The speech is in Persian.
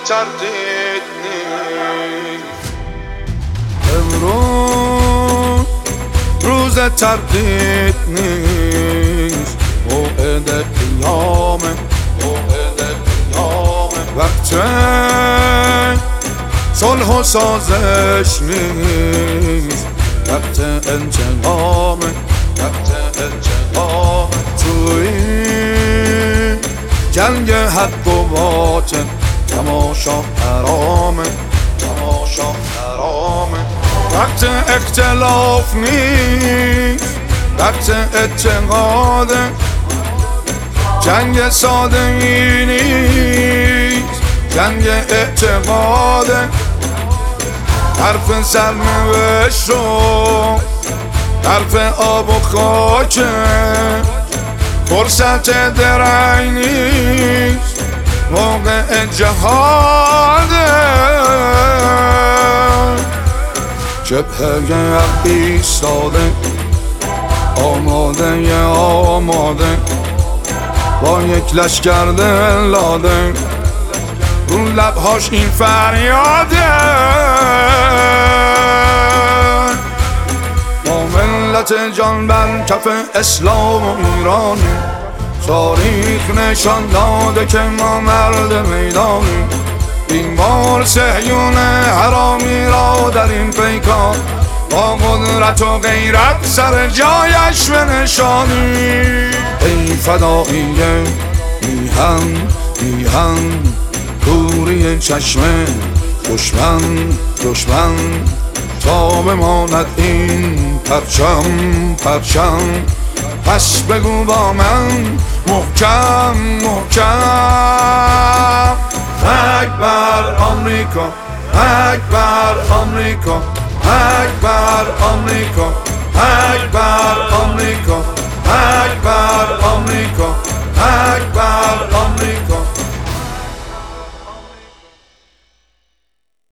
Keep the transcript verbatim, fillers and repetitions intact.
تردید نیست. امروز روز تردید نیست، موعد قیامه، موعد قیامه. وقت صلح و سازش نیست، وقت انتقامه، وقت انتقامه. توی جنگ حق و باطل تماشا حرامه، تماشا حرامه. وقت اختلاف نیست، وقت اتحاده. جنگ ساده ای نیست، جنگ اعتقاده. حرف سرنوشت رو حرف آب و خاکه، فرصت درنگ نیست، موقع جهاده. جبهه حق ایستاده، آماده ی آماده، با یک لشکر دلاده، رو لبهاش این فریاده. ما ملت جان بر کف اسلام و ایرانی، تاریخ نشان داده که ما مرد میدانی. این بار صهیون حرامی را در این پیکار، با قدرت و غیرت سر جایش بنشانی. ای فدایی میهن میهن، کوری چشم دشمن دشمن، تا بماند این پرچم پرچم. پس بگو با من محکم محکم. اکبر آمریکا، اکبر آمریکا، اکبر آمریکا، اکبر آمریکا، اکبر آمریکا، اکبر